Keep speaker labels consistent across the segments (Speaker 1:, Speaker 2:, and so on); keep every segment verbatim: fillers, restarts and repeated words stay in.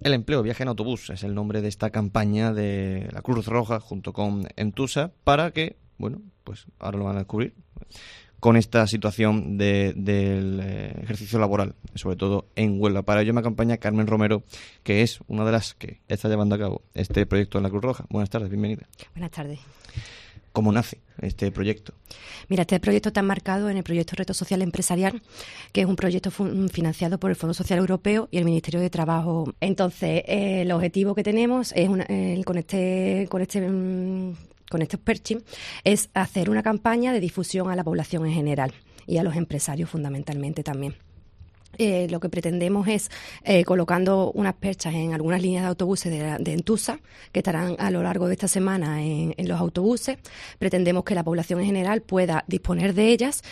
Speaker 1: El empleo, viaje en autobús, es el nombre de esta campaña de la Cruz Roja junto con Entusa para que, bueno, pues ahora lo van a descubrir, con esta situación de, del eh, ejercicio laboral, sobre todo en Huelva. Para ello me acompaña Carmen Romero, que es una de las que está llevando a cabo este proyecto en la Cruz Roja. Buenas tardes, bienvenida.
Speaker 2: Buenas tardes.
Speaker 1: ¿Cómo nace este proyecto?
Speaker 2: Mira, este proyecto está enmarcado en el proyecto Reto Social Empresarial, que es un proyecto financiado por el Fondo Social Europeo y el Ministerio de Trabajo. Entonces, eh, el objetivo que tenemos es una, eh, con este, con este, mm, con estos perching, es hacer una campaña de difusión a la población en general y a los empresarios fundamentalmente también. Eh, lo que pretendemos es, eh, colocando unas perchas en algunas líneas de autobuses de, de Entusa, que estarán a lo largo de esta semana en, en los autobuses. Pretendemos que la población en general pueda disponer de ellas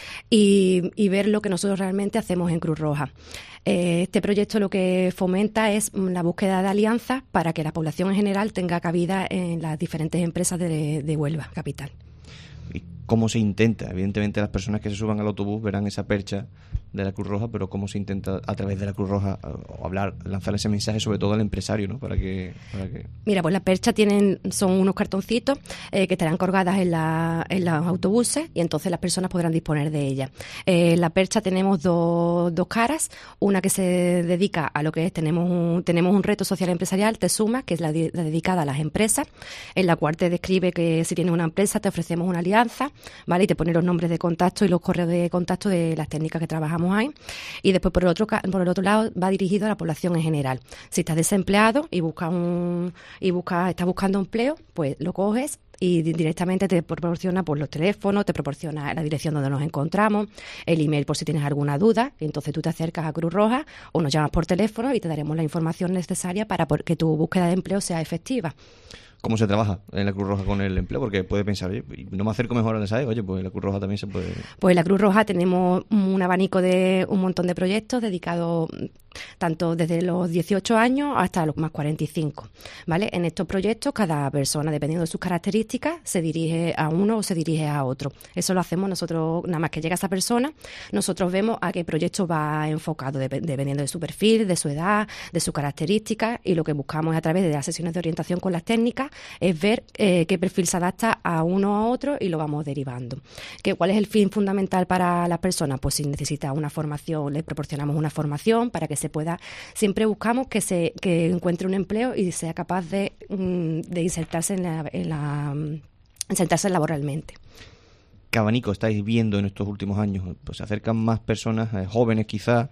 Speaker 2: y, y ver lo que nosotros realmente hacemos en Cruz Roja. Eh, este proyecto lo que fomenta es la búsqueda de alianzas para que la población en general tenga cabida en las diferentes empresas de, de Huelva, capital.
Speaker 1: ¿Y cómo se intenta? Evidentemente las personas que se suban al autobús verán esa percha de la Cruz Roja, pero cómo se intenta a través de la Cruz Roja o hablar, lanzar ese mensaje sobre todo al empresario, ¿no? Para que, para que...
Speaker 2: Mira, pues las perchas tienen, son unos cartoncitos eh, que estarán colgadas en, la, en los autobuses y entonces las personas podrán disponer de ellas. Eh, en la percha tenemos dos, dos caras, una que se dedica a lo que es, tenemos un, tenemos un reto social empresarial, Te Sumas, que es la, la dedicada a las empresas, en la cual te describe que si tienes una empresa te ofrecemos una alianza, ¿vale? Y te pone los nombres de contacto y los correos de contacto de las técnicas que trabajamos ahí. Y después por el otro por el otro lado va dirigido a la población en general. Si estás desempleado y buscas un y buscas estás buscando empleo, pues lo coges y directamente te proporciona pues, los teléfonos, te proporciona la dirección donde nos encontramos, el email por si tienes alguna duda, y entonces tú te acercas a Cruz Roja o nos llamas por teléfono y te daremos la información necesaria para que tu búsqueda de empleo sea efectiva.
Speaker 1: ¿Cómo se trabaja en la Cruz Roja con el empleo? Porque puede pensar, oye, no me acerco mejor a la S A E, oye, pues en la Cruz Roja también se puede...
Speaker 2: Pues en la Cruz Roja tenemos un abanico de un montón de proyectos dedicados tanto desde los dieciocho años hasta los más cuarenta y cinco, ¿vale? En estos proyectos cada persona, dependiendo de sus características, se dirige a uno o se dirige a otro. Eso lo hacemos nosotros, nada más que llega esa persona, nosotros vemos a qué proyecto va enfocado, dependiendo de su perfil, de su edad, de sus características, y lo que buscamos a través de las sesiones de orientación con las técnicas es ver eh, qué perfil se adapta a uno o a otro y lo vamos derivando. ¿Qué, ¿Cuál es el fin fundamental para las personas? Pues si necesita una formación, le proporcionamos una formación para que se pueda, siempre buscamos que se que encuentre un empleo y sea capaz de, de insertarse en la, en la insertarse laboralmente.
Speaker 1: ¿Qué abanico estáis viendo en estos últimos años? Pues se acercan más personas, eh, jóvenes quizás,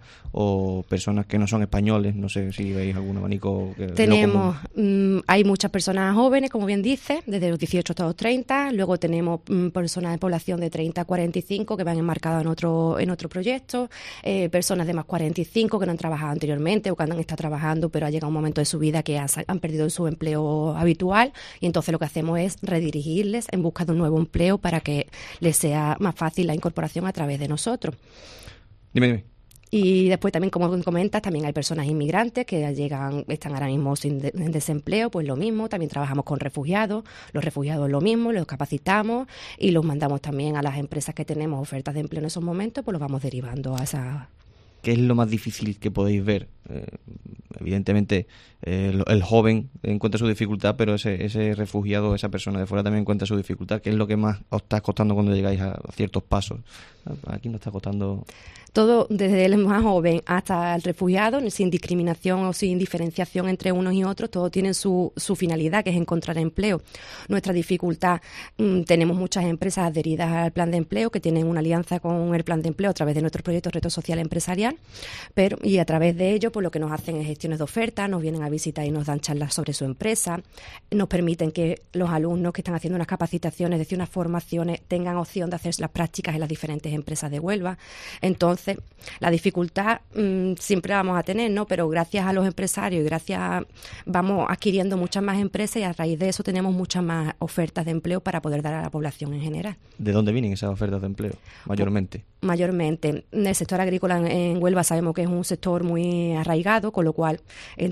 Speaker 1: o personas que no son españoles, no sé si veis algún abanico. Que
Speaker 2: tenemos, mmm, hay muchas personas jóvenes, como bien dices, desde los dieciocho hasta los treinta, luego tenemos mmm, personas de población de treinta a cuarenta y cinco que van enmarcadas en otro en otro proyecto, eh, personas de más cuarenta y cinco que no han trabajado anteriormente o que han estado trabajando, pero ha llegado un momento de su vida que han, han perdido su empleo habitual, y entonces lo que hacemos es redirigirles en busca de un nuevo empleo para que les sea más fácil la incorporación a través de nosotros.
Speaker 1: Dime, dime.
Speaker 2: Y después también, como comentas, también hay personas inmigrantes que llegan, están ahora mismo sin de, en desempleo, pues lo mismo. También trabajamos con refugiados, los refugiados lo mismo, los capacitamos y los mandamos también a las empresas que tenemos ofertas de empleo en esos momentos, pues los vamos derivando a esa...
Speaker 1: ¿Qué es lo más difícil que podéis ver? Eh, evidentemente, eh, el, el joven encuentra su dificultad, pero ese, ese refugiado, esa persona de fuera también encuentra su dificultad. ¿Qué es lo que más os está costando cuando llegáis a, a ciertos pasos? Aquí nos está costando...
Speaker 2: Todo, desde el más joven hasta el refugiado, sin discriminación o sin diferenciación entre unos y otros, todos tienen su, su finalidad, que es encontrar empleo. Nuestra dificultad, mmm, tenemos muchas empresas adheridas al plan de empleo que tienen una alianza con el plan de empleo a través de nuestro proyecto Reto Social Empresarial, pero y a través de ello, pues lo que nos hacen es gestiones de oferta, nos vienen a visitar y nos dan charlas sobre su empresa, nos permiten que los alumnos que están haciendo unas capacitaciones, es decir, unas formaciones, tengan opción de hacer las prácticas en las diferentes empresas de Huelva. Entonces, la dificultad mmm, siempre la vamos a tener, ¿no? Pero gracias a los empresarios y gracias vamos adquiriendo muchas más empresas y a raíz de eso tenemos muchas más ofertas de empleo para poder dar a la población en general.
Speaker 1: ¿De dónde vienen esas ofertas de empleo, mayormente?
Speaker 2: Mayormente. El sector agrícola en, en Huelva sabemos que es un sector muy arraigado, con lo cual de ese sector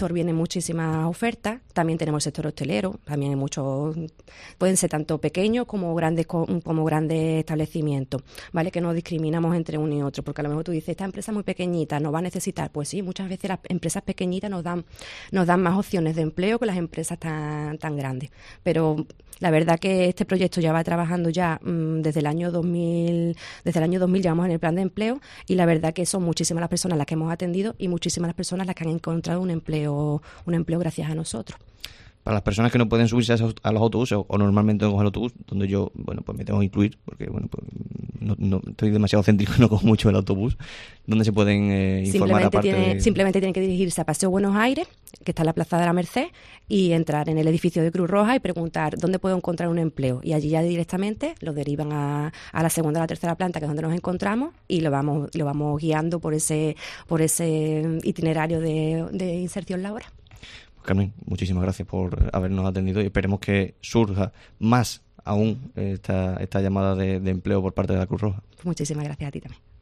Speaker 2: sector vienen muchísimas ofertas. También tenemos el sector hostelero, también hay muchos, pueden ser tanto pequeños como grandes como grandes establecimientos, ¿vale? Que no discriminamos entre uno y otro, porque a lo mejor tú dices, esta empresa es muy pequeñita, no va a necesitar. Pues sí, muchas veces las empresas pequeñitas nos dan, nos dan más opciones de empleo que las empresas tan, tan grandes. Pero la verdad que este proyecto ya va trabajando ya mmm, desde el año dos mil, desde el año dos mil llevamos en el plan de empleo, y la verdad que son muchísimas las personas las que hemos atendido y muchísimas las personas las que han encontrado un empleo, un empleo gracias a nosotros.
Speaker 1: Para las personas que no pueden subirse a, esos, a los autobuses, o, o normalmente no cogen el autobús, donde yo, bueno, pues me tengo que incluir, porque bueno, pues no, no estoy demasiado céntrico y no cojo mucho el autobús, ¿dónde se pueden eh, informar
Speaker 2: simplemente
Speaker 1: aparte
Speaker 2: tiene,
Speaker 1: de...
Speaker 2: Simplemente tienen que dirigirse a Paseo Buenos Aires, que está en la Plaza de la Merced, y entrar en el edificio de Cruz Roja y preguntar dónde puedo encontrar un empleo. Y allí ya directamente lo derivan a, a la segunda o la tercera planta, que es donde nos encontramos, y lo vamos, lo vamos guiando por ese, por ese itinerario de, de inserción laboral.
Speaker 1: Carmen, muchísimas gracias por habernos atendido y esperemos que surja más aún esta, esta llamada de, de empleo por parte de la Cruz Roja.
Speaker 2: Muchísimas gracias a ti también.